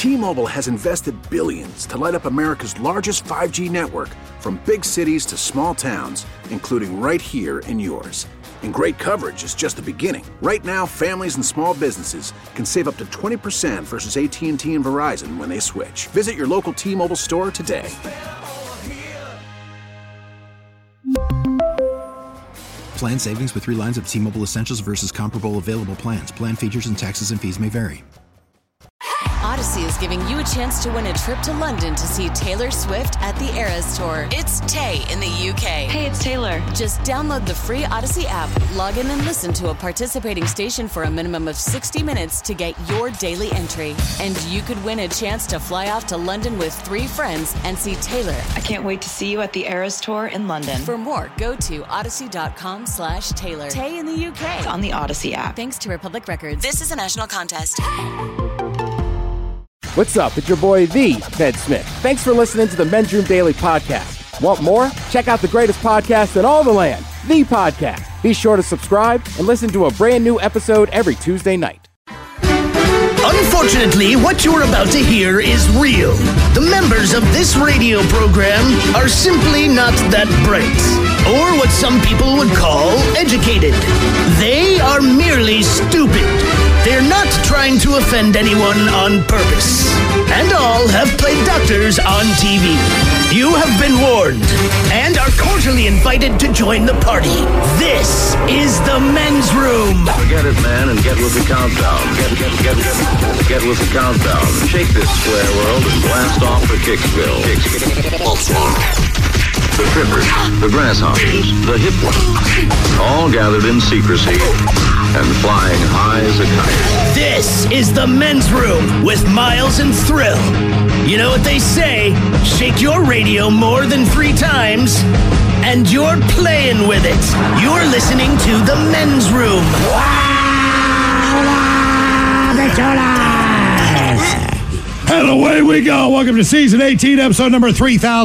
T-Mobile has invested billions to light up America's largest 5G network, from big cities to small towns, including right here in yours. And great coverage is just the beginning. Right now, families and small businesses can save up to 20% versus AT&T and Verizon when they switch. Visit your local T-Mobile store today. Plan savings with 3 lines of T-Mobile Essentials versus comparable available plans. Plan features and taxes and fees may vary. Odyssey is giving you a chance to win a trip to London to see Taylor Swift at the Eras Tour. It's Tay in the UK. Hey, it's Taylor. Just download the free Odyssey app, log in and listen to a participating station for a minimum of 60 minutes to get your daily entry. And you could win a chance to fly off to London with 3 friends and see Taylor. I can't wait to see you at the Eras Tour in London. For more, go to odyssey.com/Taylor. Tay in the UK. It's on the Odyssey app. Thanks to Republic Records. This is a national contest. What's up? It's your boy, the Ted Smith. Thanks for listening to the Men's Room Daily Podcast. Want more? Check out the greatest podcast in all the land, The Podcast. Be sure to subscribe and listen to a brand new episode every Tuesday night. Unfortunately, what you're about to hear is real. The members of this radio program are simply not that bright, or what some people would call educated. They are merely stupid. They're not trying to offend anyone on purpose. And all have played doctors on TV. You have been warned and are cordially invited to join the party. This is the Men's Room. Forget it, man, and get with the countdown. Get with the countdown. Shake this square world and blast off for Kicksville. The trippers, the grasshoppers, the hip ones, all gathered in secrecy and flying high as a kite. This is the Men's Room with Miles and Thrill. You know what they say, shake your radio more than 3 times, and you're playing with it. You're listening to the Men's Room. And away we go. Welcome to Season 18, episode number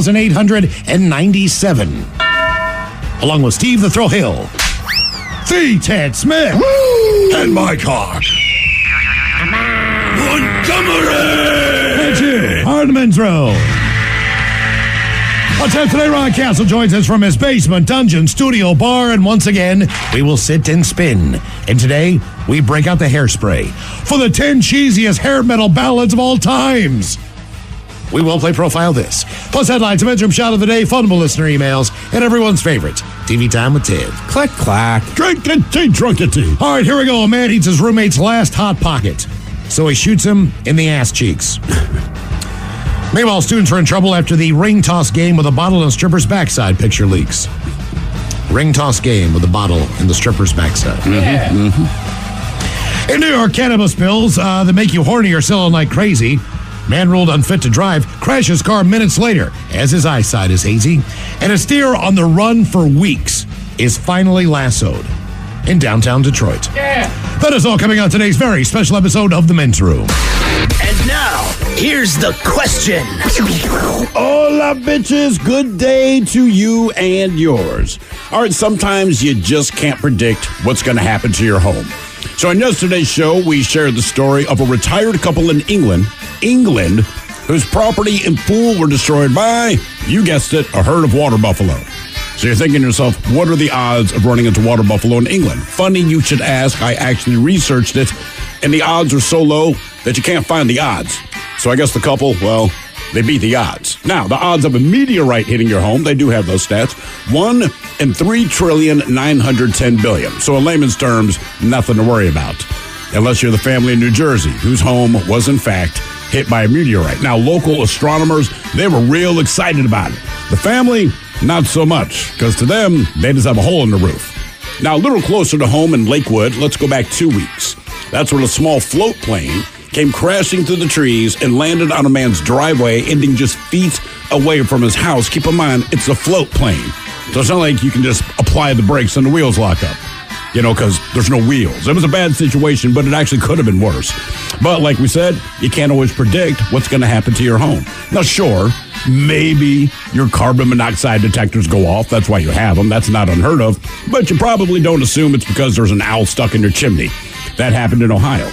3897. Along with Steve the Thrill Hill, the Ted Smith, and my car, Montgomery. And you are the Men's Room. On tap today, Ron Castle joins us from his basement dungeon studio bar, and once again, we will sit and spin. And today, we break out the hairspray for the 10 cheesiest hair metal ballads of all times. We will play Profile This, plus headlines, a Men's Room shot of the day, fundable listener emails, and everyone's favorite, TV Time with Ted. Clack, clack. Drinking tea, drunken tea. All right, here we go. A man eats his roommate's last Hot Pocket, so he shoots him in the ass cheeks. Meanwhile, students are in trouble after the ring toss game with a bottle in a stripper's backside picture leaks. Ring toss game with a bottle in the stripper's backside. Yeah. Mm-hmm. In New York, cannabis pills that make you horny are selling like crazy. Man ruled unfit to drive, crashes car minutes later as his eyesight is hazy. And a steer on the run for weeks is finally lassoed in downtown Detroit. Yeah. That is all coming on today's very special episode of The Men's Room. And now, here's the question. Hola, bitches. Good day to you and yours. All right, sometimes you just can't predict what's going to happen to your home. So on yesterday's show, we shared the story of a retired couple in England, whose property and pool were destroyed by, you guessed it, a herd of water buffalo. So you're thinking to yourself, what are the odds of running into water buffalo in England? Funny you should ask. I actually researched it, and the odds are so low that you can't find the odds. So I guess the couple, well, they beat the odds. Now, the odds of a meteorite hitting your home, they do have those stats. 1 in 3,910 billion. So in layman's terms, nothing to worry about. Unless you're the family in New Jersey, whose home was in fact hit by a meteorite. Now, local astronomers, they were real excited about it. The family, not so much, because to them, they just have a hole in the roof. Now, a little closer to home in Lakewood, let's go back 2 weeks. That's when a small float plane came crashing through the trees and landed on a man's driveway, ending just feet away from his house. Keep in mind, it's a float plane. So it's not like you can just apply the brakes and the wheels lock up, because there's no wheels. It was a bad situation, but it actually could have been worse. But like we said, you can't always predict what's going to happen to your home. Now, sure, maybe your carbon monoxide detectors go off. That's why you have them. That's not unheard of. But you probably don't assume it's because there's an owl stuck in your chimney. That happened in Ohio.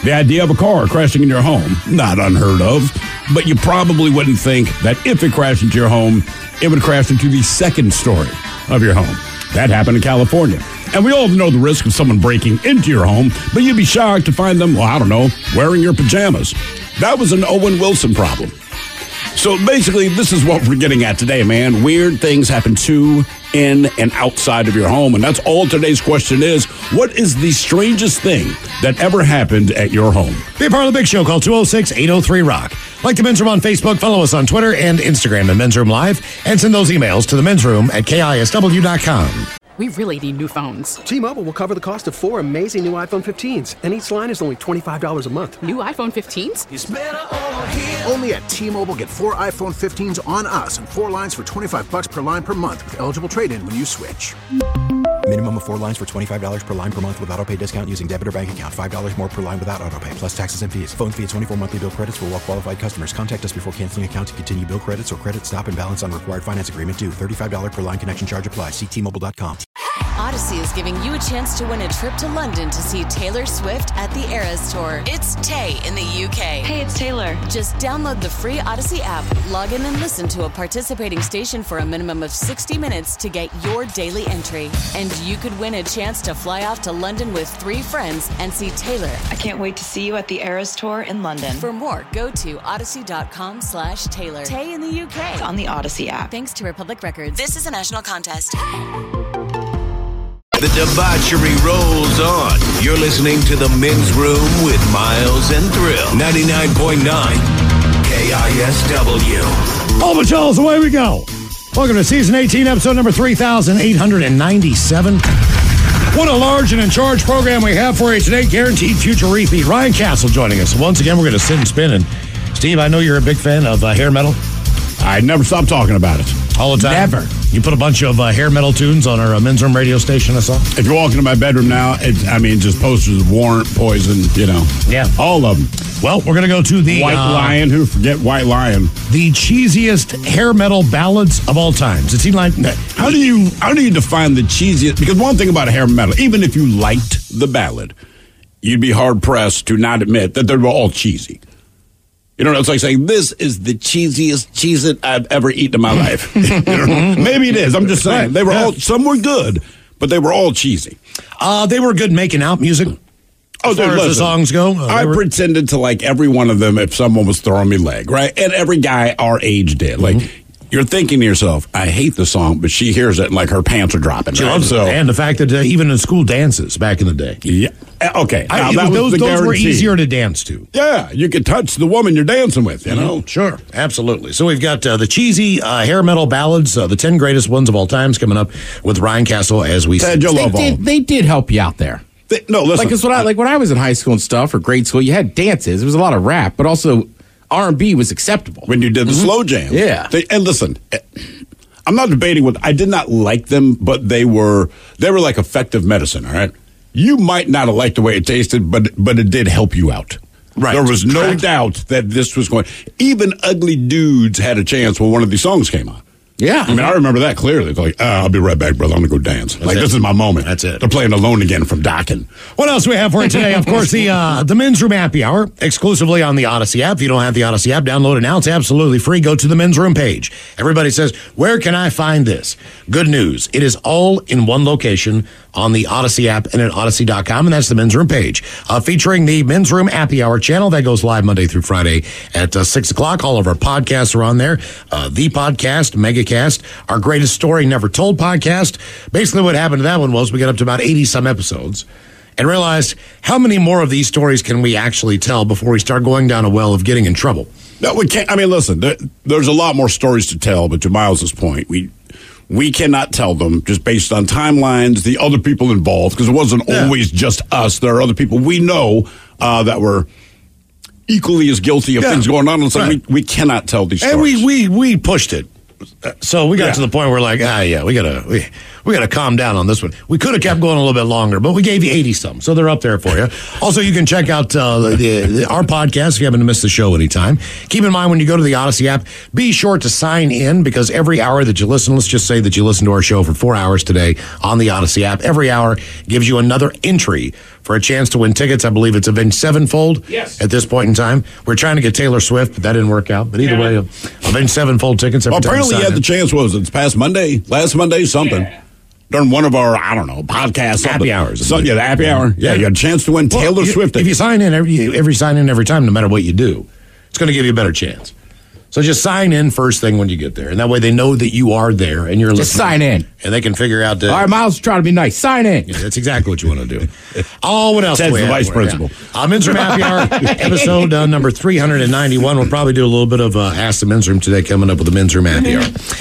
The idea of a car crashing in your home, not unheard of, but you probably wouldn't think that if it crashed into your home, it would crash into the second story of your home. That happened in California. And we all know the risk of someone breaking into your home, but you'd be shocked to find them, wearing your pajamas. That was an Owen Wilson problem. So basically, this is what we're getting at today, man. Weird things happen to, in, and outside of your home. And that's all today's question is. What is the strangest thing that ever happened at your home? Be a part of the big show. Call 206-803-ROCK. Like the Men's Room on Facebook. Follow us on Twitter and Instagram at Men's Room Live. And send those emails to the Men's Room at KISW.com. We really need new phones. T-Mobile will cover the cost of 4 amazing new iPhone 15s, and each line is only $25 a month. New iPhone 15s? It's better over here. Only at T-Mobile, get 4 iPhone 15s on us and 4 lines for $25 per line per month with eligible trade-in when you switch. Minimum of 4 lines for $25 per line per month with autopay discount using debit or bank account. $5 more per line without autopay, plus taxes and fees. Phone fee at 24 monthly bill credits for well-qualified customers. Contact us before canceling account to continue bill credits or credit stop and balance on required finance agreement due. $35 per line connection charge applies. See T-Mobile.com. Odyssey is giving you a chance to win a trip to London to see Taylor Swift at the Eras Tour. It's Tay in the UK. Hey, it's Taylor. Just download the free Odyssey app, log in and listen to a participating station for a minimum of 60 minutes to get your daily entry. And you could win a chance to fly off to London with 3 friends and see Taylor. I can't wait to see you at the Eras Tour in London. For more, go to odyssey.com/Taylor. Tay in the UK. It's on the Odyssey app. Thanks to Republic Records. This is a national contest. The debauchery rolls on. You're listening to The Men's Room with Miles and Thrill. 99.9 KISW. All but Charles, away we go. Welcome to Season 18, Episode number 3,897. What a large and in charge program we have for you today. Guaranteed future repeat. Ryan Castle joining us. Once again, we're going to sit and spin. And Steve, I know you're a big fan of hair metal. I never stop talking about it. All the time? Never. You put a bunch of hair metal tunes on our Men's Room radio station, I saw. If you walk into my bedroom now, just posters of Warrant, Poison, Yeah. all of them. Well, we're going to go to the White Lion. Who forget White Lion? The cheesiest hair metal ballads of all time. It seemed like... How do you define the cheesiest? Because one thing about hair metal, even if you liked the ballad, you'd be hard-pressed to not admit that they were all cheesy. It's like saying, this is the cheesiest Cheez-It I've ever eaten in my life. Maybe it is. I'm just saying. They were all, some were good, but they were all cheesy. They were good making out music. As far as the songs go. I pretended to like every one of them if someone was throwing me leg, right? And every guy our age did. Like, you're thinking to yourself, I hate the song, but she hears it and like her pants are dropping. She right? loves it. And the fact that even in school dances back in the day. Yeah. Okay. Those were easier to dance to. Yeah. You could touch the woman you're dancing with, you know? Sure. Absolutely. So we've got the cheesy hair metal ballads, the 10 greatest ones of all times coming up with Ryan Castle as we said. They did help you out there. Listen. Like when I was in high school and stuff or grade school, you had dances. There was a lot of rap, but also R&B was acceptable. When you did the slow jam. Yeah. And listen, I'm not debating I did not like them, but they were like effective medicine, all right? You might not have liked the way it tasted, but it did help you out. Right. There was no doubt that this was going. Even Ugly Dudes had a chance when one of these songs came on. Yeah. I remember that clearly. It's like, I'll be right back, brother. I'm going to go dance. This is my moment. That's it. They're playing Alone Again from Dokken. What else do we have for you today? Of course, the Men's Room Happy Hour, exclusively on the Odyssey app. If you don't have the Odyssey app, download it now. It's absolutely free. Go to the Men's Room page. Everybody says, where can I find this? Good news. It is all in one location on the Odyssey app and at Odyssey.com, and that's the Men's Room page. Featuring the Men's Room Happy Hour channel that goes live Monday through Friday at 6 o'clock. All of our podcasts are on there. The Podcast, Megacast, our Greatest Story Never Told podcast. Basically what happened to that one was we got up to about 80-some episodes and realized how many more of these stories can we actually tell before we start going down a well of getting in trouble. No, we can't. Listen, there's a lot more stories to tell, but to Miles's point, we cannot tell them just based on timelines, the other people involved, because it wasn't always just us. There are other people we know that were equally as guilty of things going on. It's like we cannot tell these stories. And we pushed it. So we got to the point where we gotta calm down on this one. We could have kept going a little bit longer, but we gave you 80 some, so they're up there for you. Also, you can check out our podcast if you happen to miss the show anytime. Keep in mind when you go to the Odyssey app, be sure to sign in because every hour that you listen, let's just say that you listen to our show for 4 hours today on the Odyssey app. Every hour gives you another entry for a chance to win tickets. I believe it's Avenged Sevenfold. Yes. At this point in time, we're trying to get Taylor Swift, but that didn't work out. But either way, Avenged Sevenfold tickets. Well, apparently you had the chance. What was it? It's past Monday, last Monday, something. Yeah. During one of our, podcasts. Happy hours. The happy hour. Yeah, you had a chance to win Taylor Swift. If you sign in every time, no matter what you do, it's going to give you a better chance. So just sign in first thing when you get there, and that way they know that you are there and you're listening. Just sign in, and they can figure out that. All right, Miles, trying to be nice. Sign in. Yeah, that's exactly what you want to do. What else? Says the vice principal. Men's Room Happy Hour episode number 391. We'll probably do a little bit of Ask the Men's Room today, coming up with the Men's Room Happy Hour.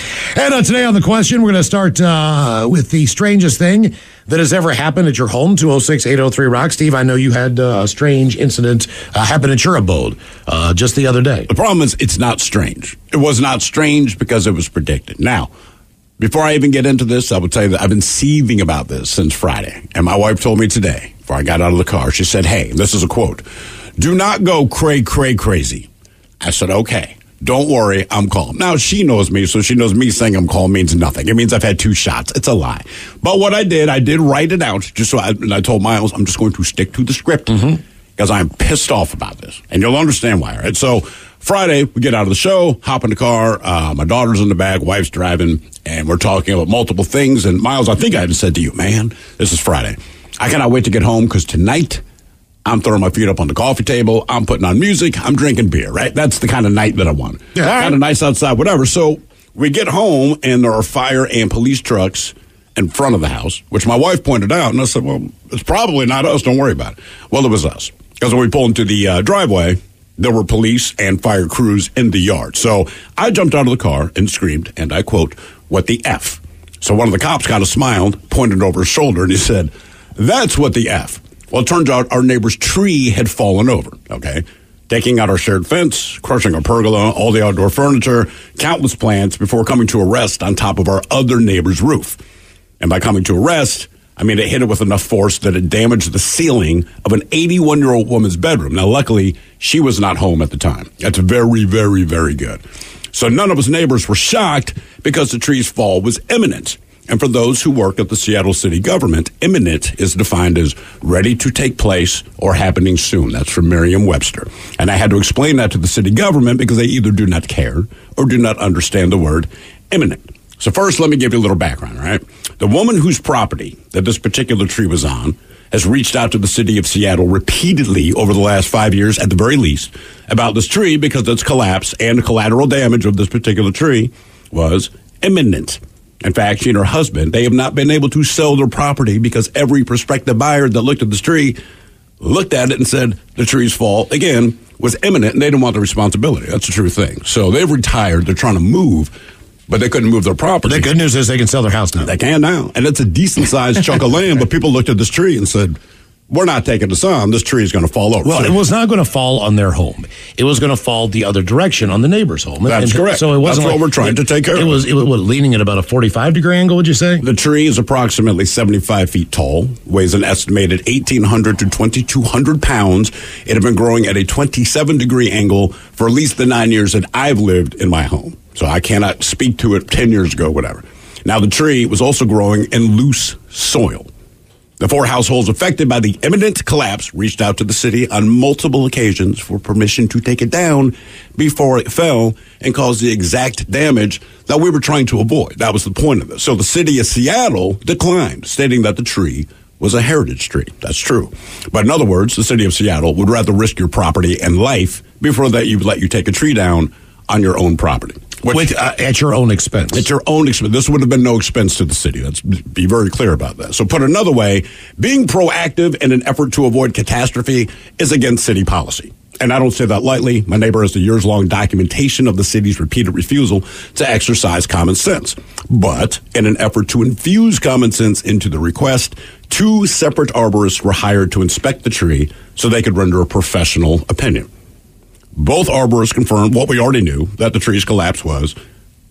And today on the question, we're going to start with the strangest thing that has ever happened at your home, 206-803-ROCK. Steve, I know you had a strange incident happen at your abode just the other day. The problem is it's not strange. It was not strange because it was predicted. Now, before I even get into this, I would tell you that I've been seething about this since Friday. And my wife told me today, before I got out of the car, she said, hey, this is a quote, do not go crazy. I said, okay. Don't worry, I'm calm. Now, she knows me, so she knows me saying I'm calm means nothing. It means I've had 2 shots. It's a lie. But what I did write it out, and I told Miles, I'm just going to stick to the script because I'm pissed off about this. And you'll understand why, right? So Friday, we get out of the show, hop in the car. My daughter's in the back, wife's driving, and we're talking about multiple things. And Miles, I think I had said to you, man, this is Friday. I cannot wait to get home because tonight I'm throwing my feet up on the coffee table. I'm putting on music. I'm drinking beer, right? That's the kind of night that I want. Yeah, kind of nice outside, whatever. So we get home, and there are fire and police trucks in front of the house, which my wife pointed out. And I said, well, it's probably not us. Don't worry about it. Well, it was us. Because when we pulled into the driveway, there were police and fire crews in the yard. So I jumped out of the car and screamed, and I quote, what the F? So one of the cops kind of smiled, pointed over his shoulder, and he said, that's what the F. Well, it turns out our neighbor's tree had fallen over, okay? Taking out our shared fence, crushing our pergola, all the outdoor furniture, countless plants before coming to a rest on top of our other neighbor's roof. And by coming to a rest, I mean it hit it with enough force that it damaged the ceiling of an 81-year-old woman's bedroom. Now, luckily, she was not home at the time. That's very, very, very good. So none of us neighbors were shocked because the tree's fall was imminent. And for those who work at the Seattle city government, imminent is defined as ready to take place or happening soon. That's from Merriam-Webster. And I had to explain that to the city government because they either do not care or do not understand the word imminent. So first, let me give you a little background, all right? The woman whose property that this particular tree was on has reached out to the city of Seattle repeatedly over the last 5 years, at the very least, about this tree because its collapse and the collateral damage of this particular tree was imminent. In fact, she and her husband, they have not been able to sell their property because every prospective buyer that looked at this tree looked at it and said the tree's fall, again, was imminent, and they didn't want the responsibility. That's the true thing. So they've retired. They're trying to move, but they couldn't move their property. But the good news is they can sell their house now. They can now. And it's a decent-sized chunk of land, but people looked at this tree and said, we're not taking this on. This tree is going to fall over. Well, it was not going to fall on their home. It was going to fall the other direction on the neighbor's home. That's correct. So it wasn't That's what we're trying to take care of. It was leaning at about a 45-degree angle, would you say? The tree is approximately 75 feet tall, weighs an estimated 1,800 to 2,200 pounds. It had been growing at a 27-degree angle for at least the 9 years that I've lived in my home. So I cannot speak to it 10 years ago, whatever. Now, the tree was also growing in loose soil. The 4 households affected by the imminent collapse reached out to the city on multiple occasions for permission to take it down before it fell and caused the exact damage that we were trying to avoid. That was the point of this. So the city of Seattle declined, stating that the tree was a heritage tree. That's true. But in other words, the city of Seattle would rather risk your property and life before that you would let you take a tree down on your own property. At your own expense. At your own expense. This would have been no expense to the city. Let's be very clear about that. So put another way, being proactive in an effort to avoid catastrophe is against city policy. And I don't say that lightly. My neighbor has the years-long documentation of the city's repeated refusal to exercise common sense. But in an effort to infuse common sense into the request, 2 separate arborists were hired to inspect the tree so they could render a professional opinion. Both arborists confirmed what we already knew, that the tree's collapse was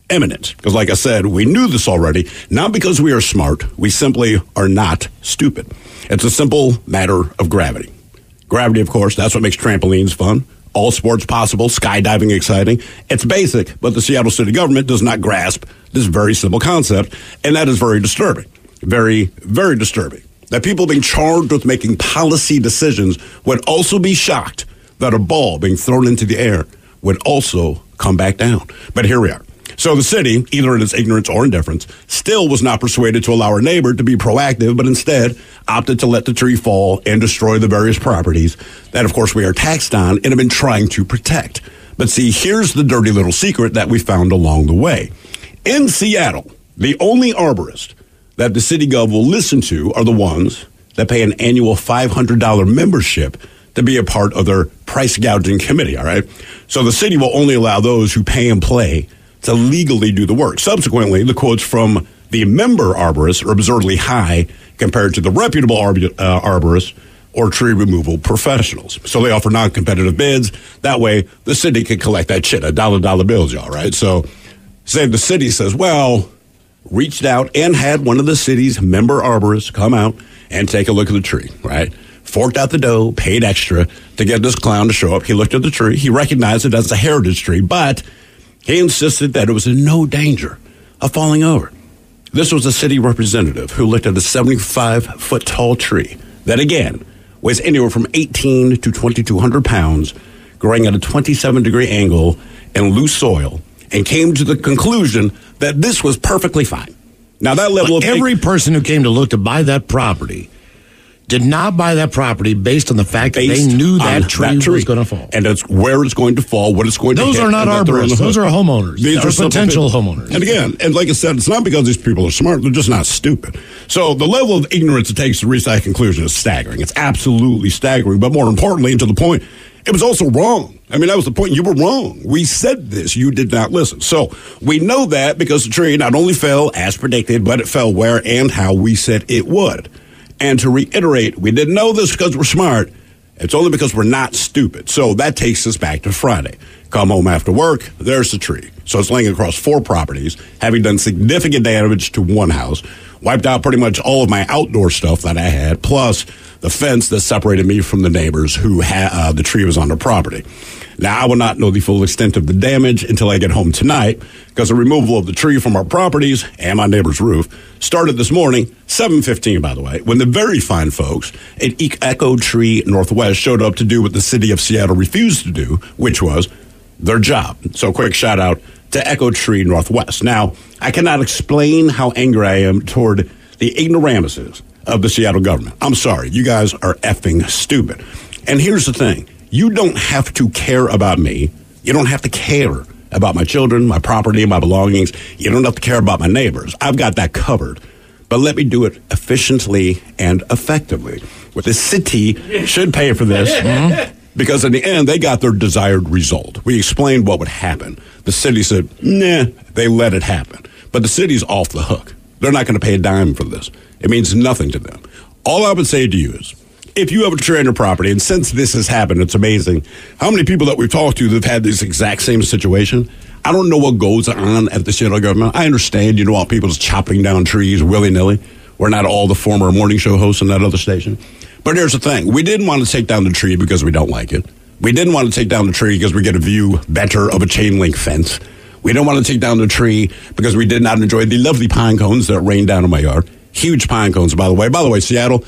imminent. Because like I said, we knew this already, not because we are smart. We simply are not stupid. It's a simple matter of gravity. Gravity, of course, that's what makes trampolines fun. All sports possible, skydiving exciting. It's basic, but the Seattle city government does not grasp this very simple concept, and that is very disturbing. Very, very disturbing. That people being charged with making policy decisions would also be shocked that a ball being thrown into the air would also come back down. But here we are. So the city, either in its ignorance or indifference, still was not persuaded to allow our neighbor to be proactive, but instead opted to let the tree fall and destroy the various properties that, of course, we are taxed on and have been trying to protect. But see, here's the dirty little secret that we found along the way. In Seattle, the only arborist that the city gov will listen to are the ones that pay an annual $500 membership to be a part of their price gouging committee, all right? So the city will only allow those who pay and play to legally do the work. Subsequently, the quotes from the member arborists are absurdly high compared to the reputable arborists or tree removal professionals. So they offer non-competitive bids. That way, the city can collect that shit, $1 bills, y'all, right? So say the city says, well, reached out and had one of the city's member arborists come out and take a look at the tree, right? Forked out the dough, paid extra to get this clown to show up. He looked at the tree. He recognized it as a heritage tree, but he insisted that it was in no danger of falling over. This was a city representative who looked at a 75-foot-tall tree that, again, weighs anywhere from 18 to 2,200 pounds, growing at a 27-degree angle in loose soil, and came to the conclusion that this was perfectly fine. Now, that level of... Every person who came to look to buy that property did not buy that property based on the fact that they knew that tree was going to fall. And it's where it's going to fall, what it's going to hit. Those are not arborists. Those are homeowners. These are potential homeowners. And again, and like I said, it's not because these people are smart. They're just not stupid. So the level of ignorance it takes to reach that conclusion is staggering. It's absolutely staggering. But more importantly, and to the point, it was also wrong. I mean, that was the point. You were wrong. We said this. You did not listen. So we know that because the tree not only fell as predicted, but it fell where and how we said it would. And to reiterate, we didn't know this because we're smart. It's only because we're not stupid. So that takes us back to Friday. Come home after work, there's the tree. So it's laying across 4 properties, having done significant damage to one house, wiped out pretty much all of my outdoor stuff that I had, plus the fence that separated me from the neighbors who had the tree was on their property. Now, I will not know the full extent of the damage until I get home tonight, because the removal of the tree from our properties and my neighbor's roof started this morning, 7:15, by the way, when the very fine folks at Echo Tree Northwest showed up to do what the city of Seattle refused to do, which was their job. So quick shout out to Echo Tree Northwest. Now, I cannot explain how angry I am toward the ignoramuses of the Seattle government. I'm sorry. You guys are effing stupid. And here's the thing. You don't have to care about me. You don't have to care about my children, my property, my belongings. You don't have to care about my neighbors. I've got that covered. But let me do it efficiently and effectively. The city should pay for this because in the end, they got their desired result. We explained what would happen. The city said, nah, they let it happen. But the city's off the hook. They're not going to pay a dime for this. It means nothing to them. All I would say to you is, if you have a tree on your property, and since this has happened, it's amazing how many people that we've talked to that have had this exact same situation. I don't know what goes on at the Seattle government. I understand you don't want people just chopping down trees willy-nilly. We're not all the former morning show hosts on that other station. But here's the thing. We didn't want to take down the tree because we don't like it. We didn't want to take down the tree because we get a view better of a chain link fence. We didn't want to take down the tree because we did not enjoy the lovely pine cones that rained down in my yard. Huge pine cones, by the way. By the way, Seattle,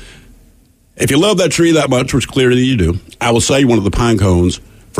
if you love that tree that much, which clearly you do, I will sell you one of the pine cones for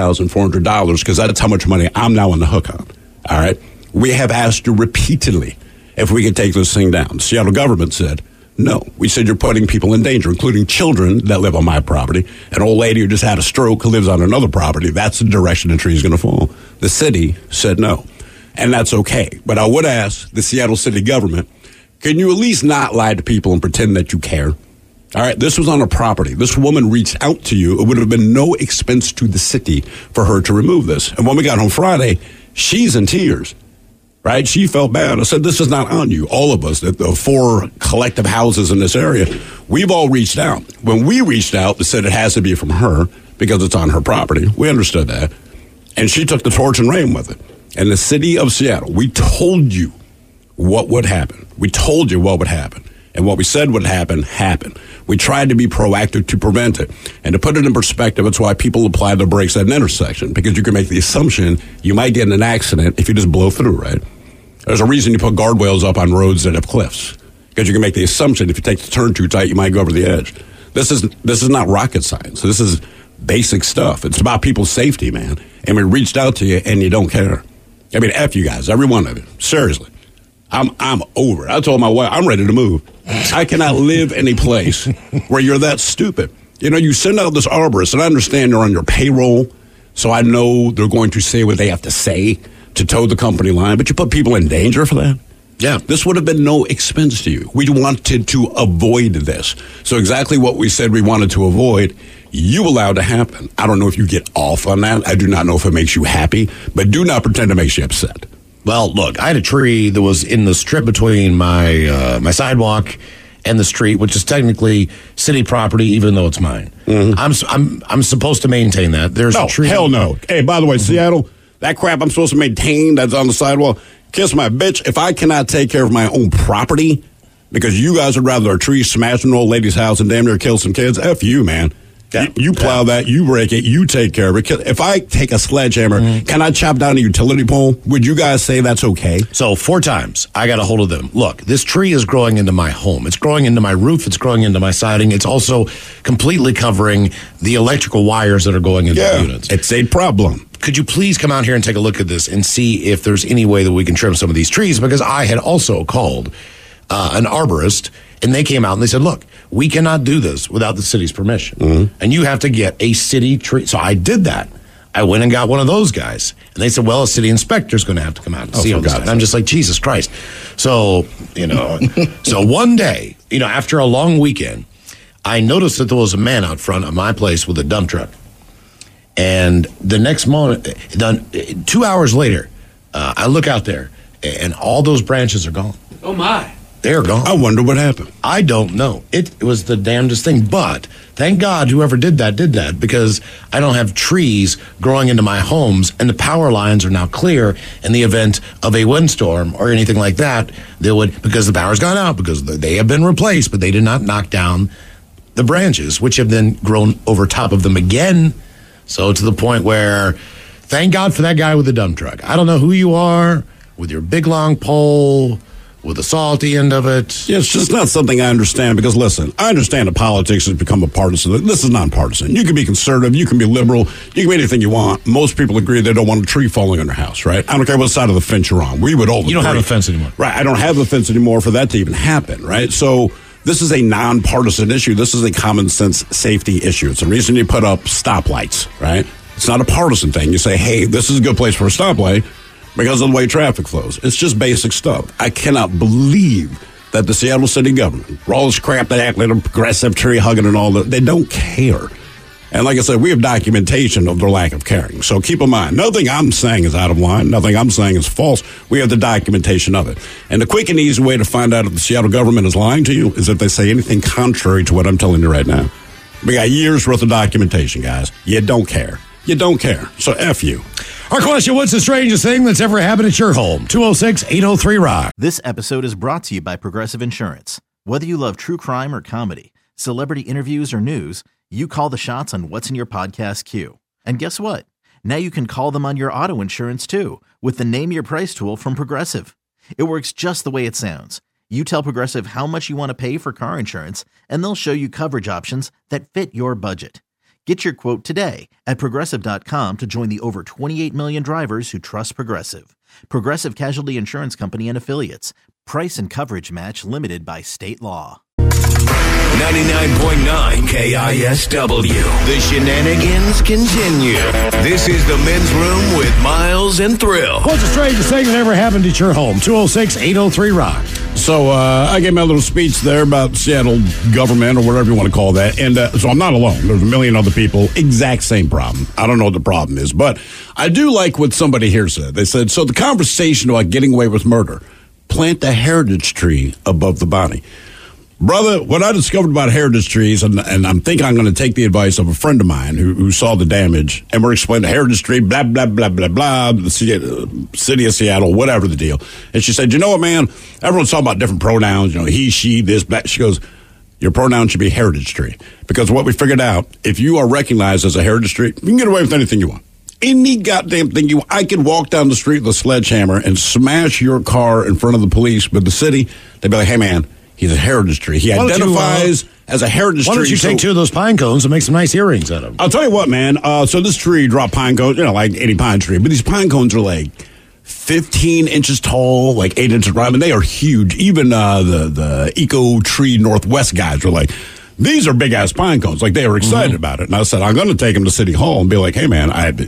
$7,400 because that's how much money I'm now on the hook on. All right? We have asked you repeatedly if we could take this thing down. The Seattle government said, no. We said you're putting people in danger, including children that live on my property. An old lady who just had a stroke who lives on another property. That's the direction the tree is going to fall. The city said no. And that's okay. But I would ask the Seattle city government, can you at least not lie to people and pretend that you care? All right, this was on a property. This woman reached out to you. It would have been no expense to the city for her to remove this. And when we got home Friday, she's in tears, right? She felt bad. I said, this is not on you. All of us, the 4 collective houses in this area, we've all reached out. When we reached out, they said it has to be from her because it's on her property. We understood that. And she took the torch and ran with it. And the city of Seattle, we told you what would happen. We told you what would happen. And what we said would happen, happened. We tried to be proactive to prevent it. And to put it in perspective, that's why people apply the brakes at an intersection, because you can make the assumption you might get in an accident if you just blow through, right? There's a reason you put guardrails up on roads that have cliffs, because you can make the assumption if you take the turn too tight, you might go over the edge. This is not rocket science. This is basic stuff. It's about people's safety, man. And we reached out to you, and you don't care. I mean, F you guys, every one of you. Seriously. I'm over it. I told my wife, I'm ready to move. I cannot live in a place where you're that stupid. You know, you send out this arborist, and I understand they're on your payroll, so I know they're going to say what they have to say to toe the company line, but you put people in danger for that? Yeah. This would have been no expense to you. We wanted to avoid this. So exactly what we said we wanted to avoid, you allowed to happen. I don't know if you get off on that. I do not know if it makes you happy, but do not pretend it makes you upset. Well, look, I had a tree that was in the strip between my my sidewalk and the street, which is technically city property, even though it's mine. Mm-hmm. I'm supposed to maintain that. There's a tree. Hell no. Hey, by the way, Seattle, that crap I'm supposed to maintain that's on the sidewalk, kiss my bitch. If I cannot take care of my own property because you guys would rather a tree smash an old lady's house and damn near kill some kids, F you, man. You plow that, you break it, you take care of it. If I take a sledgehammer, can I chop down a utility pole? Would you guys say that's okay? So 4 times I got a hold of them. Look, this tree is growing into my home. It's growing into my roof. It's growing into my siding. It's also completely covering the electrical wires that are going into the units. It's a problem. Could you please come out here and take a look at this and see if there's any way that we can trim some of these trees? Because I had also called an arborist, and they came out and they said, look, we cannot do this without the city's permission. And you have to get a city tree. So I did that. I went and got one of those guys. And they said, well, a city inspector's going to have to come out and see all this. And I'm just like, Jesus Christ. So, so one day, after a long weekend, I noticed that there was a man out front of my place with a dump truck. And the next moment, 2 hours later, I look out there, and all those branches are gone. Oh, my. They're gone. I wonder what happened. I don't know. It was the damnedest thing. But thank God whoever did that, because I don't have trees growing into my homes, and the power lines are now clear in the event of a windstorm or anything like that. Because the power's gone out, because they have been replaced, but they did not knock down the branches, which have then grown over top of them again. So to the point where, thank God for that guy with the dump truck. I don't know who you are with your big long pole, with the salty end of it. Yeah, it's just not something I understand because, listen, I understand that politics has become a partisan. This is nonpartisan. You can be conservative, you can be liberal, you can be anything you want. Most people agree they don't want a tree falling on their house, right? I don't care what side of the fence you're on. We would all agree. You don't have a fence anymore. Right, I don't have a fence anymore for that to even happen, right? So this is a nonpartisan issue. This is a common sense safety issue. It's the reason you put up stoplights, right? It's not a partisan thing. You say, hey, this is a good place for a stoplight because of the way traffic flows. It's just basic stuff. I cannot believe that the Seattle city government, for all this crap they act like a progressive tree hugging and all that, they don't care. And like I said, we have documentation of their lack of caring. So keep in mind, nothing I'm saying is out of line. Nothing I'm saying is false. We have the documentation of it. And the quick and easy way to find out if the Seattle government is lying to you is if they say anything contrary to what I'm telling you right now. We got years worth of documentation, guys. You don't care. You don't care. So F you. Our question, what's the strangest thing that's ever happened at your home? 206-803-ROCK. This episode is brought to you by Progressive Insurance. Whether you love true crime or comedy, celebrity interviews or news, you call the shots on what's in your podcast queue. And guess what? Now you can call them on your auto insurance too with the Name Your Price tool from Progressive. It works just the way it sounds. You tell Progressive how much you want to pay for car insurance, and they'll show you coverage options that fit your budget. Get your quote today at Progressive.com to join the over 28 million drivers who trust Progressive. Progressive Casualty Insurance Company and Affiliates. Price and coverage match limited by state law. 99.9 KISW. The shenanigans continue. This is the Men's Room with Miles and Thrill. What's the strangest thing that ever happened at your home? 206-803-ROCK. So I gave my little speech there about Seattle government or whatever you want to call that. And so I'm not alone. There's a million other people. Exact same problem. I don't know what the problem is. But I do like what somebody here said. They said, so the conversation about getting away with murder, plant a heritage tree above the body. Brother, what I discovered about heritage trees, and I'm thinking I'm going to take the advice of a friend of mine who saw the damage, and we're explaining the heritage tree, blah, blah, blah, blah, blah, the city of Seattle, whatever the deal. And she said, you know what, man? Everyone's talking about different pronouns, he, she, this, that. She goes, your pronoun should be heritage tree. Because what we figured out, if you are recognized as a heritage tree, you can get away with anything you want. Any goddamn thing you want. I could walk down the street with a sledgehammer and smash your car in front of the police with the city. They'd be like, hey, man, he's a heritage tree. He identifies as a heritage tree. Why don't you take 2 of those pine cones and make some nice earrings out of them? I'll tell you what, man. So this tree dropped pine cones, like any pine tree. But these pine cones are like 15 inches tall, like 8 inches wide. I mean, they are huge. Even the Eco Tree Northwest guys were like, these are big-ass pine cones. Like, they were excited about it. And I said, I'm going to take them to City Hall and be like, hey, man, I had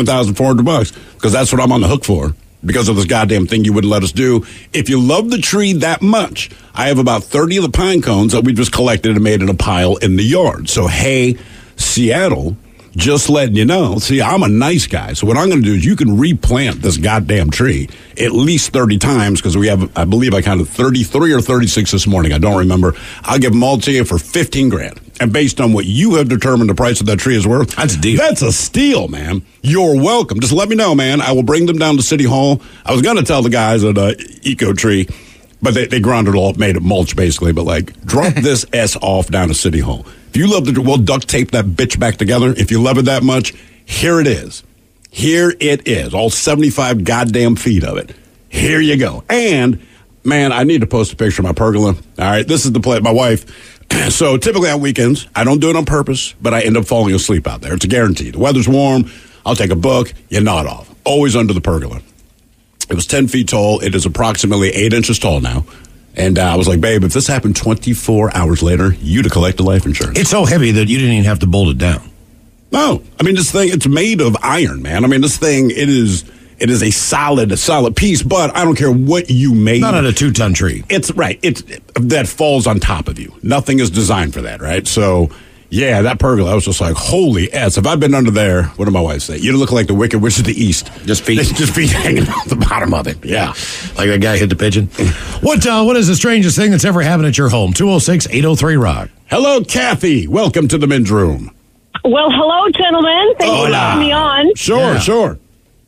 $7,400 because that's what I'm on the hook for. Because of this goddamn thing you wouldn't let us do. If you love the tree that much, I have about 30 of the pine cones that we just collected and made in a pile in the yard. So, hey, Seattle, just letting you know. See, I'm a nice guy. So what I'm going to do is you can replant this goddamn tree at least 30 times because we have, I believe I counted 33 or 36 this morning. I don't remember. I'll give them all to you for $15,000. And based on what you have determined the price of that tree is worth, that's a deal. That's a steal, man. You're welcome. Just let me know, man. I will bring them down to City Hall. I was going to tell the guys at Eco Tree, but they ground it all, made it mulch basically. But like, drop this S off down to City Hall. If you love it, we'll duct tape that bitch back together. If you love it that much, here it is. Here it is. All 75 goddamn feet of it. Here you go. And, man, I need to post a picture of my pergola. All right, this is the play. My wife. So typically on weekends, I don't do it on purpose, but I end up falling asleep out there. It's a guarantee. The weather's warm. I'll take a book. You nod off. Always under the pergola. It was 10 feet tall. It is approximately 8 inches tall now. And I was like, babe, if this happened 24 hours later, you'd have collected life insurance. It's so heavy that you didn't even have to bolt it down. No. I mean, this thing, it's made of iron, man. I mean, this thing, it is a solid piece, but I don't care what you made. Not on a 2-ton tree. It's right. That falls on top of you. Nothing is designed for that, right? So, yeah, that pergola, I was just like, holy S. If I've been under there, what did my wife say? You look like the Wicked Witch of the East. Just feet hanging out the bottom of it. Yeah. Like that guy hit the pigeon. What is the strangest thing that's ever happened at your home? 206-803-ROCK. Hello, Kathy. Welcome to the men's room. Well, hello, gentlemen. Thanks for having me on. Sure.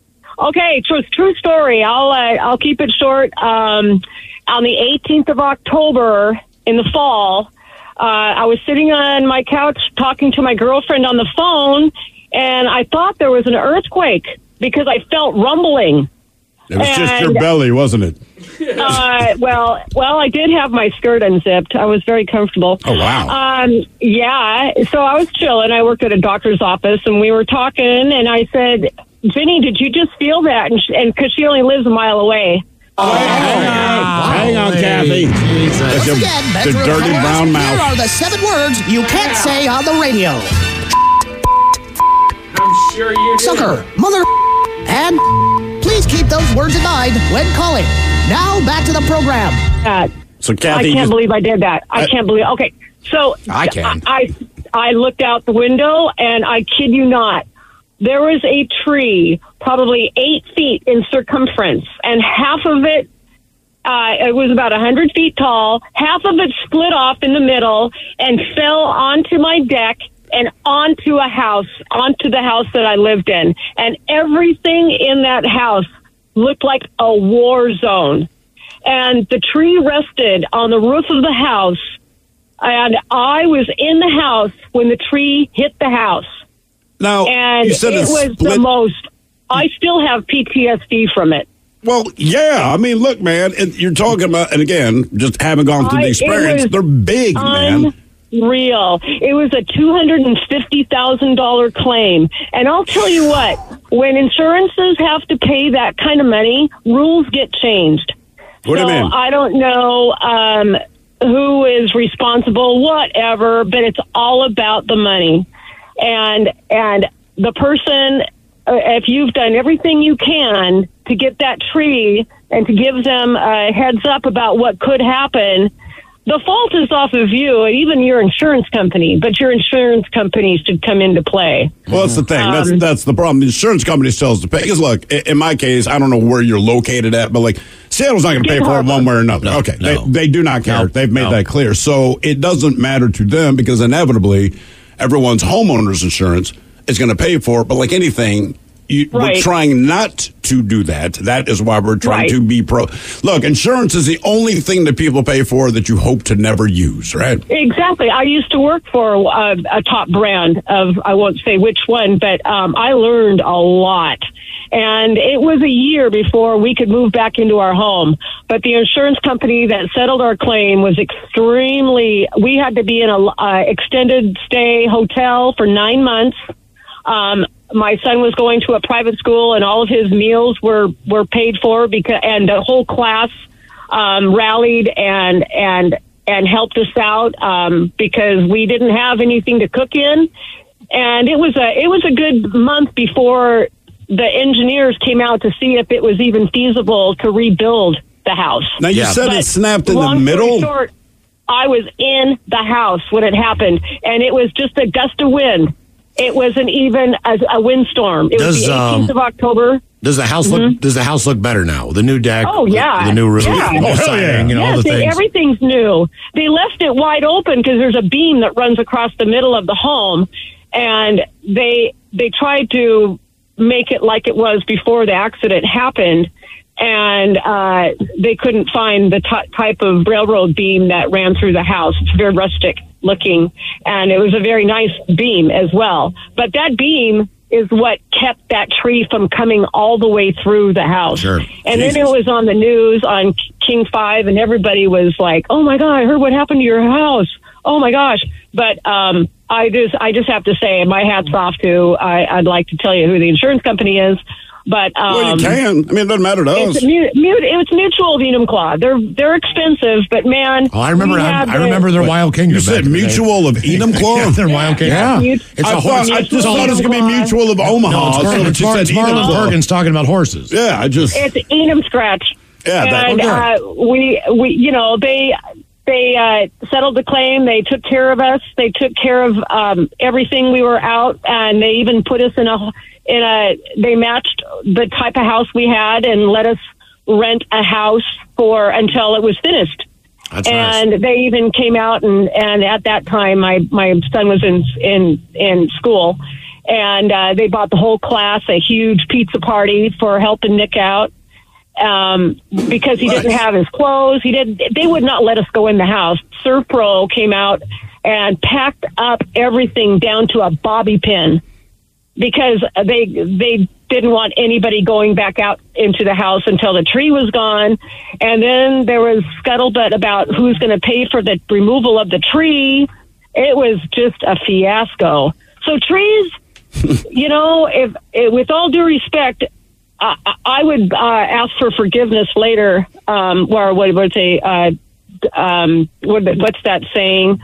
Okay, true story. I'll keep it short. On the 18th of October in the fall, I was sitting on my couch talking to my girlfriend on the phone, and I thought there was an earthquake because I felt rumbling. It was just your belly, wasn't it? Well, I did have my skirt unzipped. I was very comfortable. Oh, wow. Yeah, so I was chilling. I worked at a doctor's office, and we were talking, and I said, Jenny, did you just feel that? And because she only lives a mile away. Hang on, Kathy. Once again, the dirty brown mouth. Here are the 7 words you can't say on the radio. I'm sure you do. Sucker, mother, and please keep those words in mind when calling. Now, back to the program. So, Kathy, I can't believe I did that. I can't believe. Okay, so I can. I looked out the window, and I kid you not, there was a tree probably 8 feet in circumference, and half of it, it was about 100 feet tall. Half of it split off in the middle and fell onto my deck and onto the house that I lived in. And everything in that house looked like a war zone. And the tree rested on the roof of the house, and I was in the house when the tree hit the house. Now, and you said it was the most, I still have PTSD from it. Well, yeah. I mean, look, man, you're talking about, and again, just having gone through the experience, they're big, man. Unreal. It was a $250,000 claim. And I'll tell you what, when insurances have to pay that kind of money, rules get changed. What do you mean? I don't know who is responsible, whatever, but it's all about the money. And the person, if you've done everything you can to get that tree and to give them a heads up about what could happen, the fault is off of you and even your insurance company, but your insurance company should come into play. Well, that's the thing. That's the problem. The insurance company still has to pay. Because, look, in my case, I don't know where you're located at, but, like, Seattle's not going to pay for it one way or another. No, okay, no. They do not care. No, They've made no. that clear. So it doesn't matter to them because inevitably everyone's homeowner's insurance is going to pay for it. But like anything, we're trying not to do that. That is why we're trying to be pro. Look, insurance is the only thing that people pay for that you hope to never use, right? Exactly. I used to work for a top brand of, I won't say which one, but I learned a lot. And it was a year before we could move back into our home. But the insurance company that settled our claim was extremely, we had to be in a extended stay hotel for 9 months. My son was going to a private school and all of his meals were paid for and the whole class, rallied and helped us out, because we didn't have anything to cook in. And it was a good month before the engineers came out to see if it was even feasible to rebuild the house. Now, you said it snapped in the middle? Short, I was in the house when it happened, and it was just a gust of wind. It wasn't even a windstorm. It was the 18th of October. Does the house look? Does the house look better now? The new deck. Oh yeah, the new roof, yeah. the siding, all the things. Everything's new. They left it wide open because there's a beam that runs across the middle of the home, and they tried to make it like it was before the accident happened, and they couldn't find the type of railroad beam that ran through the house. It's very rustic looking, and it was a very nice beam as well. But that beam is what kept that tree from coming all the way through the house. Sure. And then it was on the news on King 5, and everybody was like, "Oh my God, I heard what happened to your house. Oh my gosh." But I just have to say, my hat's off to, I'd like to tell you who the insurance company is. But well, you can. I mean, it doesn't matter to us. It's Mutual of Enum Claw. They're expensive, but man, I remember their Wild Kingdom. You said Mutual of Enum Claw? Yeah, their Wild Kingdom. Yeah. I just thought it was going to be Mutual of Omaha. No, it's Marlon Perkins talking about horses. Yeah, it's Enum Scratch. Yeah, and they settled the claim. They took care of us. They took care of everything. We were out, and they even put us they matched the type of house we had and let us rent a house until it was finished. That's and nice. They even came out and at that time my son was in school, and they bought the whole class a huge pizza party for helping Nick out. Because he didn't have his clothes. They would not let us go in the house. Surf Pro came out and packed up everything down to a bobby pin because they didn't want anybody going back out into the house until the tree was gone. And then there was scuttlebutt about who's going to pay for the removal of the tree. It was just a fiasco. So trees, if with all due respect, I would ask for forgiveness later. Or what would say? What's that saying?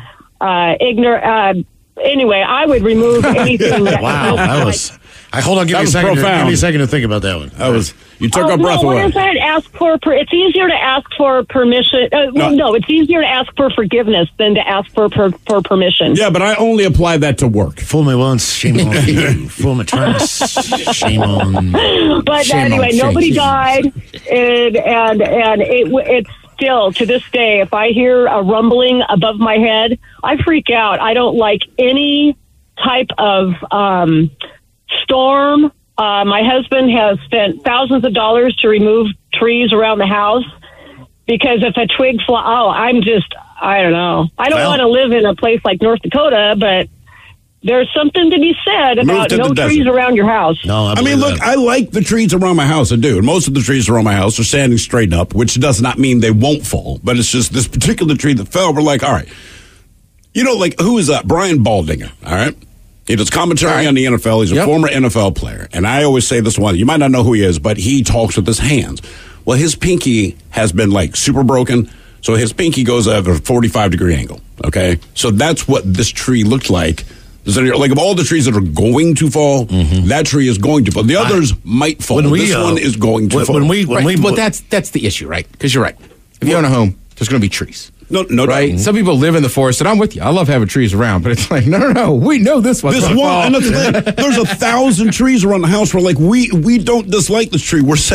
Anyway, I would remove anything. Wow, that was. Hold on, give me a second. Give me a second to think about that one. That was. You took our breath away. It's easier to ask for permission. It's easier to ask for forgiveness than to ask for permission. Yeah, but I only apply that to work. Fool me once, shame on you. Fool me twice, shame on. But anyway, nobody died, and it's still to this day. If I hear a rumbling above my head, I freak out. I don't like any type of storm. My husband has spent thousands of dollars to remove trees around the house because if a twig I don't know. I don't want to live in a place like North Dakota, but there's something to be said about no trees around your house. No, I mean, look, I like the trees around my house. I do. And most of the trees around my house are standing straight up, which does not mean they won't fall. But it's just this particular tree that fell. We're like, all right. Who is that? Brian Baldinger, all right? He does commentary on the NFL. He's a former NFL player. And I always say this one. You might not know who he is, but he talks with his hands. Well, his pinky has been, super broken. So his pinky goes at a 45-degree angle, okay? So that's what this tree looked like. Of all the trees that are going to fall, that tree is going to fall. The others might fall. This one is going to fall. Well, that's the issue, right? Because you're right. If you own a home, there's going to be trees. No, right? doubt. Some people live in the forest, and I'm with you. I love having trees around, but it's like, no. We know this one's going to fall. And there's 1,000 trees around the house. We're like, we don't dislike this tree. We're saying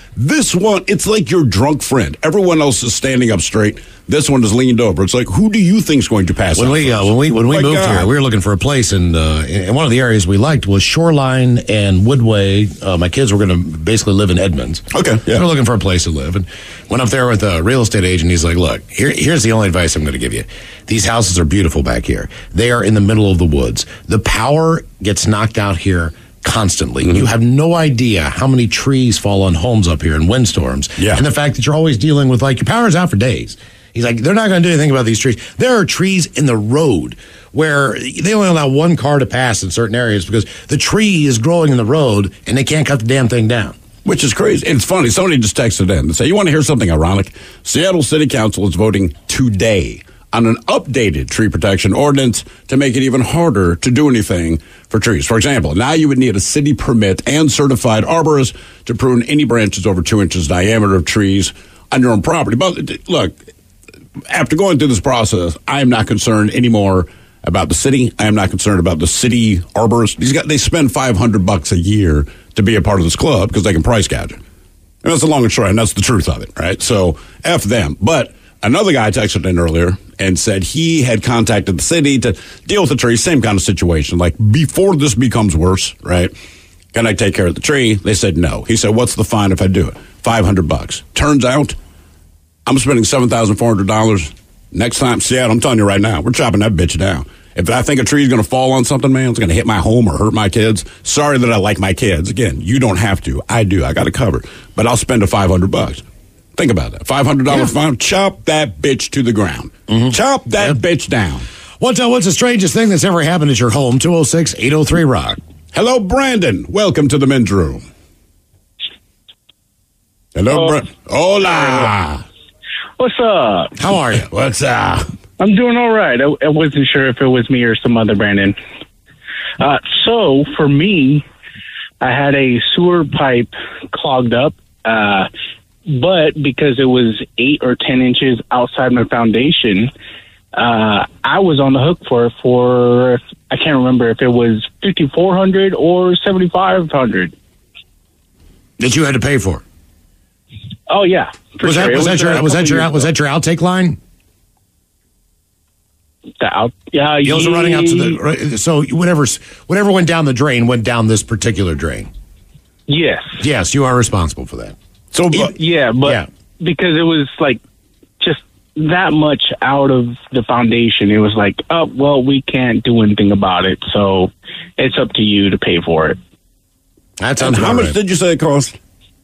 This one, it's like your drunk friend. Everyone else is standing up straight. This one is leaned over. It's like, who do you think is going to pass when out we first? when we moved here, we were looking for a place, and one of the areas we liked was Shoreline and Woodway. My kids were going to basically live in Edmonds. Okay, yeah. We were looking for a place to live, and went up there with a real estate agent. He's like, "Look, here's the only advice I'm going to give you. These houses are beautiful back here. They are in the middle of the woods. The power gets knocked out here constantly. You have no idea how many trees fall on homes up here in windstorms. Yeah. And the fact that you're always dealing with, like, your power's out for days." He's like, they're not going to do anything about these trees. There are trees in the road where they only allow one car to pass in certain areas because the tree is growing in the road and they can't cut the damn thing down. Which is crazy. It's funny. Somebody just texted in and said, you want to hear something ironic? Seattle City Council is voting today on an updated tree protection ordinance to make it even harder to do anything for trees. For example, now you would need a city permit and certified arborist to prune any branches over 2 inches diameter of trees on your own property. But look, after going through this process, I am not concerned anymore about the city. I am not concerned about the city arborists. They spend $500 a year to be a part of this club because they can price gouge it. And that's the long and short, and that's the truth of it, right? So, F them. But another guy texted in earlier and said he had contacted the city to deal with the tree, same kind of situation. Like, before this becomes worse, right? Can I take care of the tree? They said no. He said, what's the fine if I do it? $500. Turns out, I'm spending $7,400. Next time, Seattle, I'm telling you right now, we're chopping that bitch down. If I think a tree's going to fall on something, man, it's going to hit my home or hurt my kids. Sorry that I like my kids. Again, you don't have to. I do. I got it covered. But I'll spend $500. Think about that. $500 fine. Chop that bitch to the ground. Chop that bitch down. What's the strangest thing that's ever happened at your home? 206-803-ROCK. Hello, Brandon. Welcome to the men's room. Hello, Brandon. Hola. What's up? How are you? What's up? I'm doing all right. I wasn't sure if it was me or some other Brandon. So, for me, I had a sewer pipe clogged up, but because it was 8 or 10 inches outside my foundation, I was on the hook for I can't remember if it was $5,400 or $7,500. That you had to pay for? Oh yeah, was that your outtake line? You also running out to the so whatever went down the drain went down this particular drain. Yes, you are responsible for that. So because it was like just that much out of the foundation, it was like, oh well, we can't do anything about it, so it's up to you to pay for it. That sounds. How much did you say it cost?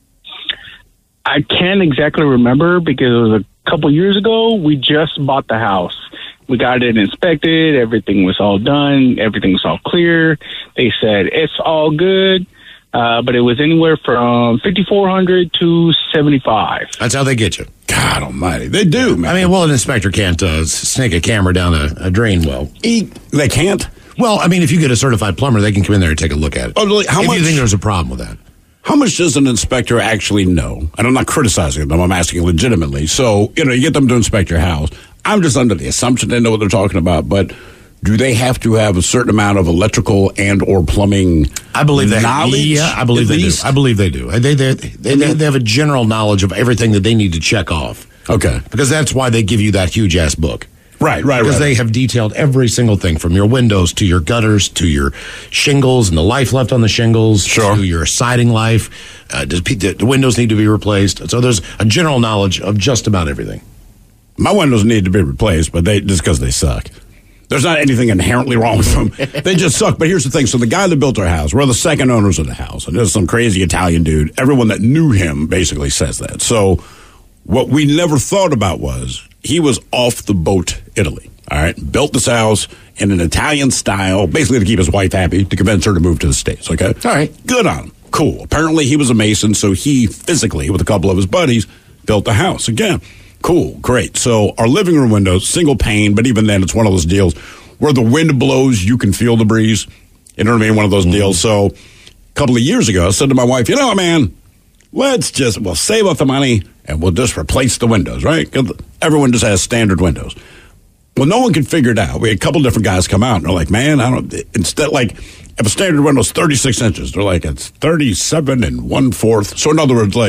I can't exactly remember because it was a couple years ago. We just bought the house. We got it inspected. Everything was all done. Everything was all clear. They said it's all good, but it was anywhere from $5,400 to $75,000. That's how they get you. God Almighty, they do, man. I mean, well, an inspector can't snake a camera down a drain well. They can't. Well, I mean, if you get a certified plumber, they can come in there and take a look at it. Oh, really? If you think there's a problem with that. How much does an inspector actually know? And I'm not criticizing them. I'm asking legitimately. So, you get them to inspect your house. I'm just under the assumption they know what they're talking about. But do they have to have a certain amount of electrical and or plumbing knowledge? Yeah, I believe they do. I believe they do. They have a general knowledge of everything that they need to check off. Okay. Because that's why they give you that huge-ass book. Right. Because they have detailed every single thing from your windows to your gutters to your shingles and the life left on the shingles to your siding life. The windows need to be replaced. So there's a general knowledge of just about everything. My windows need to be replaced, but just because they suck. There's not anything inherently wrong with them. They just suck. But here's the thing. So the guy that built our house, we're the second owners of the house. And there's some crazy Italian dude. Everyone that knew him basically says that. So what we never thought about was he was off the boat Italy. All right. Built this house in an Italian style, basically to keep his wife happy, to convince her to move to the States. Okay. All right. Good on him. Cool. Apparently he was a mason. So he physically, with a couple of his buddies, built the house. Again, cool. Great. So our living room windows, single pane, but even then it's one of those deals where the wind blows, you can feel the breeze. You know what I mean? One of those deals. So a couple of years ago, I said to my wife, man, we'll save up the money and we'll just replace the windows, right? Everyone just has standard windows. Well, no one could figure it out. We had a couple different guys come out and they're like, man, instead, like, if a standard window is 36 inches, they're like, it's 37 1/4. So in other words, like,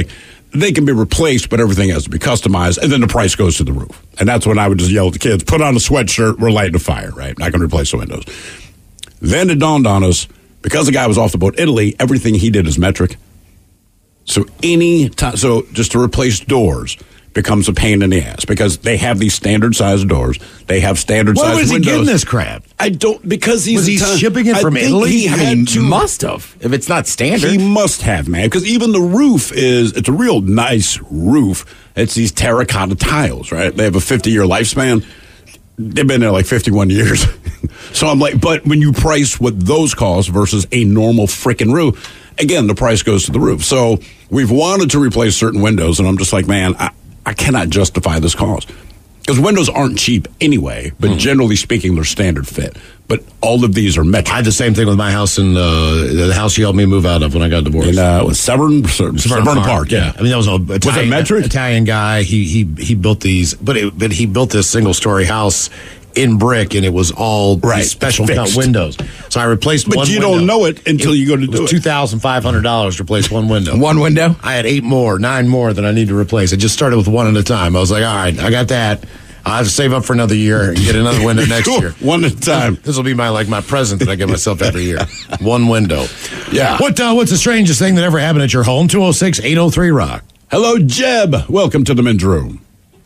they can be replaced, but everything has to be customized, and then the price goes to the roof. And that's when I would just yell at the kids, put on a sweatshirt, we're lighting a fire, right? Not going to replace the windows. Then it dawned on us, because the guy was off the boat Italy, everything he did is metric. So just to replace doors becomes a pain in the ass because they have these standard sized doors. They have standard sized windows. Where was he getting this crap? I don't, because was he shipping it from Italy? Must have, if it's not standard. He must have, man, because even the roof it's a real nice roof. It's these terracotta tiles, right? They have a 50-year lifespan. They've been there like 51 years. So I'm like, but when you price what those cost versus a normal freaking roof, again, the price goes to the roof. So we've wanted to replace certain windows, and I'm just like, man, I cannot justify this cost. Because windows aren't cheap anyway, but generally speaking, they're standard fit. But all of these are metric. I had the same thing with my house in the house you helped me move out of when I got divorced. In Severn Park, yeah. I mean, that was an Italian guy. He built these, but he built this single-story house in brick, and it was all special cut windows. So I replaced one window. But you don't know it until you go to do it. It was $2,500 to replace one window. One window? I had 9 more that I need to replace. I just started with one at a time. I was like, all right, I got that. I have to save up for another year and get another window next year. One at a time. This will be my present that I give myself every year. One window. Yeah. What's the strangest thing that ever happened at your home? 206-803-ROCK. Hello, Jeb. Welcome to the men's room.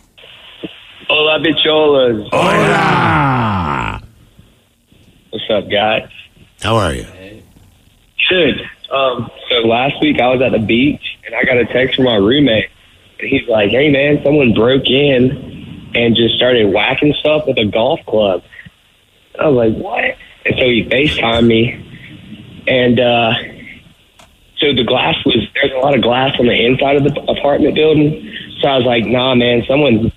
Hola, bicholas. Hola. What's up, guys? How are you? Good. So last week I was at the beach, and I got a text from my roommate, and he's like, hey, man, someone broke in and just started whacking stuff with a golf club. I was like, what? And so he FaceTimed me, and so there's a lot of glass on the inside of the apartment building. So I was like, nah, man, someone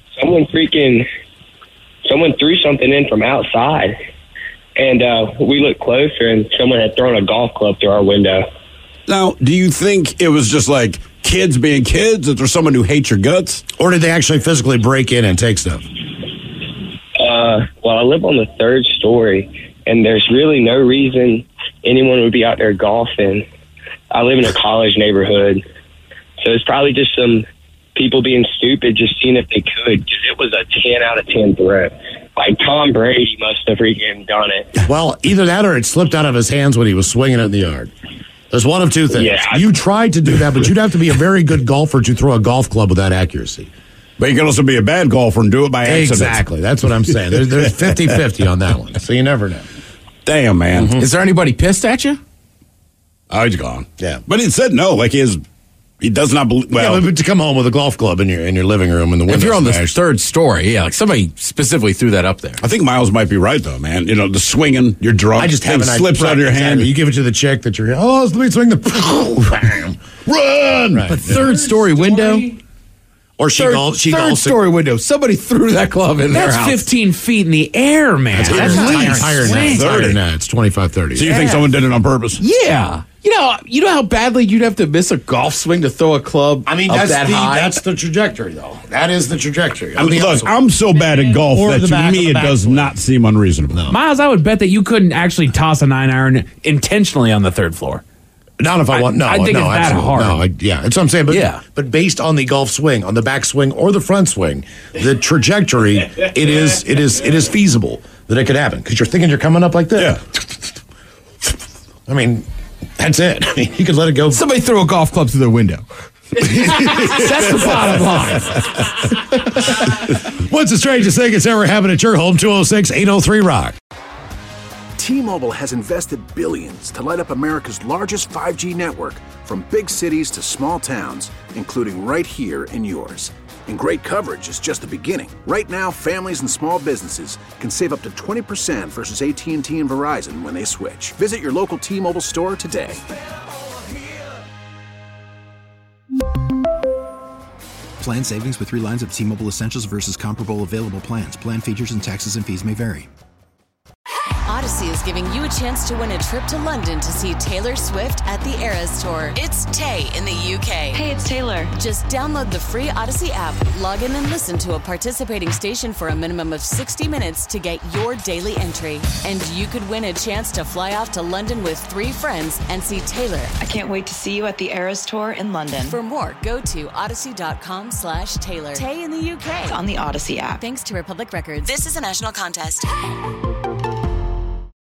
threw something in from outside. And we looked closer, and someone had thrown a golf club through our window. Now, do you think it was just like kids being kids? Is there someone who hates your guts? Or did they actually physically break in and take stuff? Well, I live on the 3rd story, and there's really no reason anyone would be out there golfing. I live in a college neighborhood, so it's probably just some people being stupid, just seeing if they could, because it was a 10 out of 10 throw. Like, Tom Brady must have freaking done it. Well, either that or it slipped out of his hands when he was swinging it in the yard. There's one of two things. Yeah, you tried to do that, but you'd have to be a very good golfer to throw a golf club with that accuracy. But you can also be a bad golfer and do it by accident. Exactly. That's what I'm saying. There's 50-50 on that one, so you never know. Damn, man. Mm-hmm. Is there anybody pissed at you? Oh, he's gone. Yeah. But he said no, like he does not believe. Well, but to come home with a golf club in your living room and the window. If you're on smashed. the 3rd story, like somebody specifically threw that up there. I think Miles might be right though, man. You know, the swinging, you're drunk. I just have slips out of your hand. You give it to the chick that you're. Let me swing the. Bam, run. Right. But 3rd story window. Or she 3rd story window. Somebody threw that club in there. That's 15 feet in the air, man. That's higher than that. It's 25-30. So you think someone did it on purpose? Yeah. You know how badly you'd have to miss a golf swing to throw a club. I mean, up that high. That's the trajectory, though. That is the trajectory. I'm so bad at golf that to me it does not seem unreasonable. No. Miles, I would bet that you couldn't actually toss a 9-iron intentionally on the 3rd floor. Not if I want. No, I think it's that hard. No, that's what I'm saying. But but based on the golf swing, on the back swing or the front swing, the trajectory, it is feasible that it could happen because you're thinking you're coming up like this. Yeah. I mean, that's it. I mean, you could let it go. Somebody threw a golf club through their window. That's the bottom line. What's the strangest thing that's ever happened at your home? 206-803-ROCK. T-Mobile has invested billions to light up America's largest 5G network, from big cities to small towns, including right here in yours. And great coverage is just the beginning. Right now, families and small businesses can save up to 20% versus AT&T and Verizon when they switch. Visit your local T-Mobile store today. Plan savings with 3 lines of T-Mobile Essentials versus comparable available plans. Plan features and taxes and fees may vary. Odyssey is is giving you a chance to win a trip to London to see Taylor Swift at the Eras Tour. It's Tay in the UK. Hey, it's Taylor. Just download the free Odyssey app, log in and listen to a participating station for a minimum of 60 minutes to get your daily entry. And you could win a chance to fly off to London with 3 friends and see Taylor. I can't wait to see you at the Eras Tour in London. For more, go to odyssey.com/Taylor. Tay in the UK. It's on the Odyssey app. Thanks to Republic Records. This is a national contest.